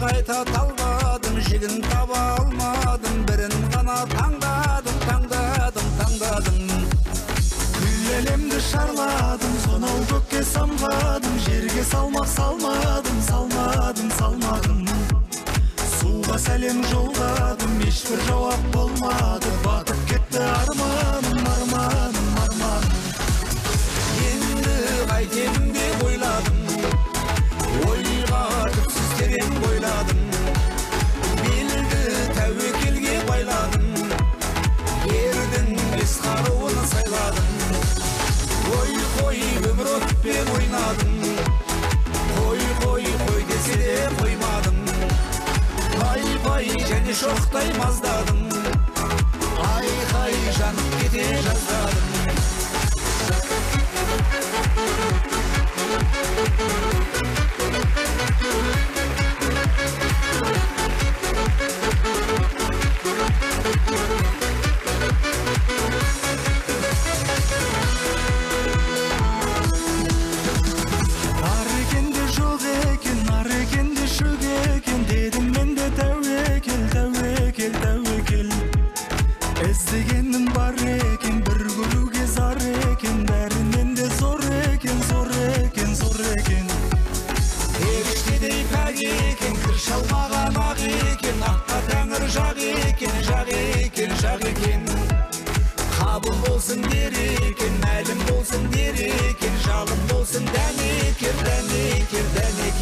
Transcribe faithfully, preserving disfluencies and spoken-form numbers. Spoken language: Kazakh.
қайта талмадым, жігін таба алмадым, бірін ғана таңдадым, таңдадым, таңдадым. Күл әлемді шарладым, сонау көкке самғадым, жерге салмақ салмадым, салмадым, салмадым. Суға сәлем жолдадым, ешбір жауап болмады, батып кетті арманым, арманым, арманым. Енді қайтемін деп ойладым, ойға түпсіз терең бойладым, белді тәуекелге байладым, ердің бес қаруын сайладым. Ой, қой, өмір отпен ойнадым, қой, қой, қой десе де қоймадым. Пай-пай және шоқтай маздадым, ай-хай жанып кете жаздадым. Бар екен де жоқ екен, нар екен де шөк екен, дедім мен де тәуекел, тәуекел, тәуекел. Іздегенім бар екен, бір көруге зар екен, бәрінен де зор екен, зор екен, зор екен. Періштедей пәк екен, кір шалмаған ақ екен, аққа тәңір жақ екен, жақ екен, жақ екен. Қабыл болсын дер екен, мәлім болсын дер екен, жалым болсын дәнекер, дәнекер, дәнекер.